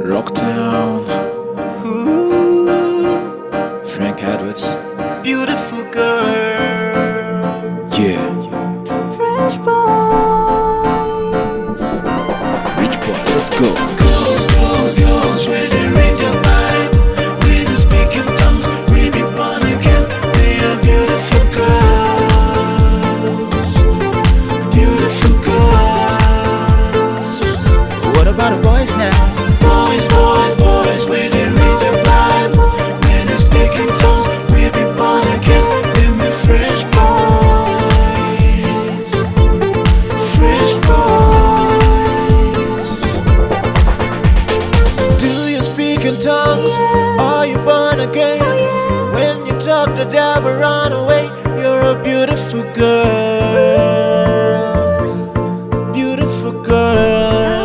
Rocktown, Frank Edwards. Beautiful girl. Yeah, Fresh boys. Rich Boy, let's go. Girls, girls, girls, when they read your Bible, when they speak in tongues, we be born again. They are beautiful girls. Beautiful girls. What about the boys now? Boys, boys, boys, when they read the Bible, when they speak in tongues, we be born again. Then we fresh boys. Fresh boys. Do you speak in tongues? Are you born again? When you talk, the devil run away. You're a beautiful girl. Beautiful girl.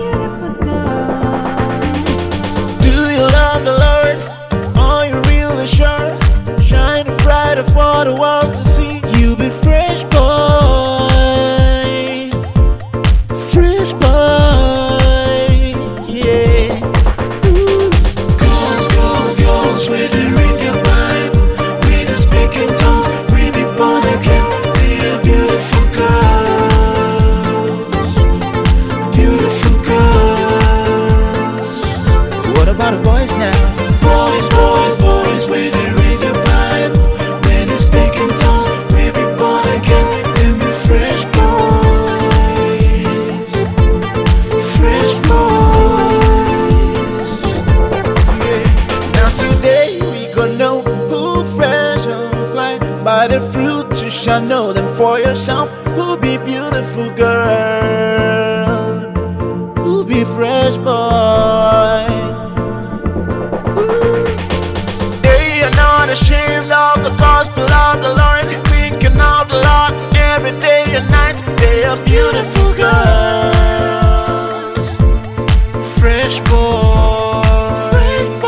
Do you love the Lord? Are you really sure? Shining brighter for the world to see. You be fresh boy. Fresh boy. Yeah. Ooh. Girls, girls, girls, when they read your Bible, when they speak in tongues, we be born again. They are beautiful girls. Beautiful girls. What about the boys now? Boys, boys, boys, when they read the Bible, when they speak in tongues, we be born again. Then we fresh boys. Fresh boys. Yeah. Now today we gon' know who fresh and fly. By the fruit you shall know them for yourself. Who be beautiful girl? Who be fresh boy? They are not ashamed of the gospel of the Lord, thinking of the Lord every day and night. They are beautiful girls. Fresh boy.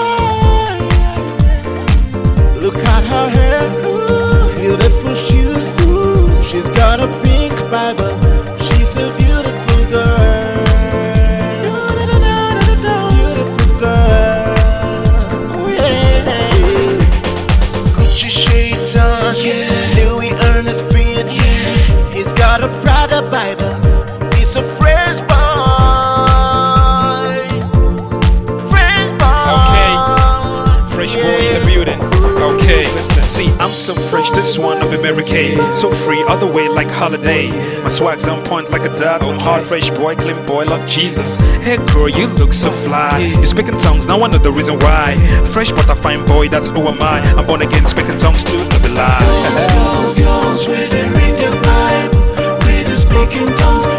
Look at her hair, beautiful shoes. She's got a pink Bible. She's a beautiful girl. Beautiful girl. Oh yeah. Gucci shades on, Louis Ernest fit. He's got a Prada Bible. He's a fresh boy. Fresh boy. Okay, fresh boy in the building. Okay, listen, see, I'm so fresh, this one of Mary Kay. So free, all the way like holiday. My swag's on point like a dot on hard. Fresh boy, clean boy, love Jesus. Hey girl, you look so fly. You speak in tongues, now I know the reason why. Fresh but a fine boy, that's who am I. I'm born again, speaking tongues too, not the lie. Girls, girls, when they read the Bible, when they speak in tongues,